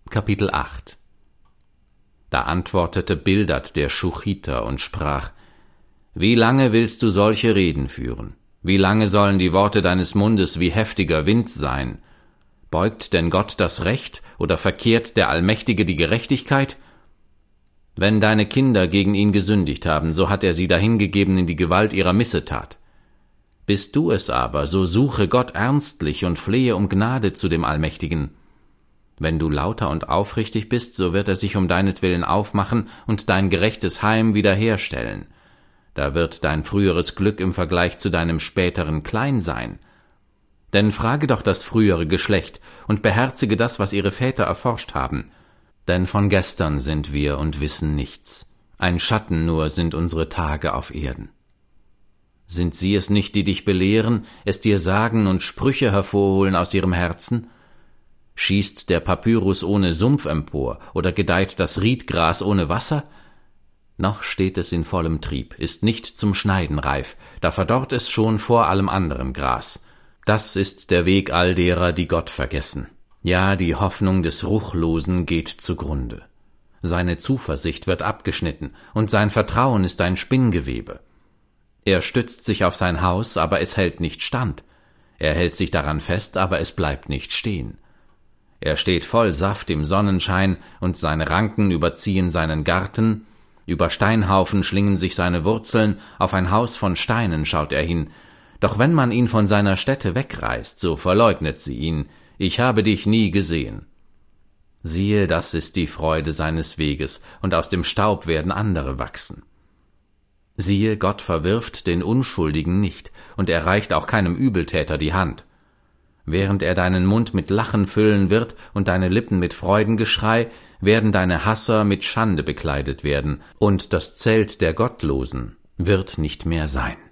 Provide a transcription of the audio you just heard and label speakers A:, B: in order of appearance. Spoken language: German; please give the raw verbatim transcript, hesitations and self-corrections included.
A: Kapitel acht. Da antwortete Bildad der Schuchiter und sprach: Wie lange willst du solche Reden führen? Wie lange sollen die Worte deines Mundes wie heftiger Wind sein? Beugt denn Gott das Recht oder verkehrt der Allmächtige die Gerechtigkeit? Wenn deine Kinder gegen ihn gesündigt haben, so hat er sie dahingegeben in die Gewalt ihrer Missetat. Bist du es aber, so suche Gott ernstlich und flehe um Gnade zu dem Allmächtigen. Wenn du lauter und aufrichtig bist, so wird er sich um deinetwillen aufmachen und dein gerechtes Heim wiederherstellen. Da wird dein früheres Glück im Vergleich zu deinem späteren klein sein. Denn frage doch das frühere Geschlecht und beherzige das, was ihre Väter erforscht haben. Denn von gestern sind wir und wissen nichts. Ein Schatten nur sind unsere Tage auf Erden. Sind sie es nicht, die dich belehren, es dir sagen und Sprüche hervorholen aus ihrem Herzen? Schießt der Papyrus ohne Sumpf empor, oder gedeiht das Riedgras ohne Wasser? Noch steht es in vollem Trieb, ist nicht zum Schneiden reif, da verdorrt es schon vor allem anderen Gras. Das ist der Weg all derer, die Gott vergessen. Ja, die Hoffnung des Ruchlosen geht zugrunde. Seine Zuversicht wird abgeschnitten, und sein Vertrauen ist ein Spinngewebe. Er stützt sich auf sein Haus, aber es hält nicht stand. Er hält sich daran fest, aber es bleibt nicht stehen. Er steht voll Saft im Sonnenschein, und seine Ranken überziehen seinen Garten. Über Steinhaufen schlingen sich seine Wurzeln, auf ein Haus von Steinen schaut er hin. Doch wenn man ihn von seiner Stätte wegreißt, so verleugnet sie ihn: Ich habe dich nie gesehen. Siehe, das ist die Freude seines Weges, und aus dem Staub werden andere wachsen. Siehe, Gott verwirft den Unschuldigen nicht, und er reicht auch keinem Übeltäter die Hand. Während er deinen Mund mit Lachen füllen wird und deine Lippen mit Freudengeschrei, werden deine Hasser mit Schande bekleidet werden, und das Zelt der Gottlosen wird nicht mehr sein.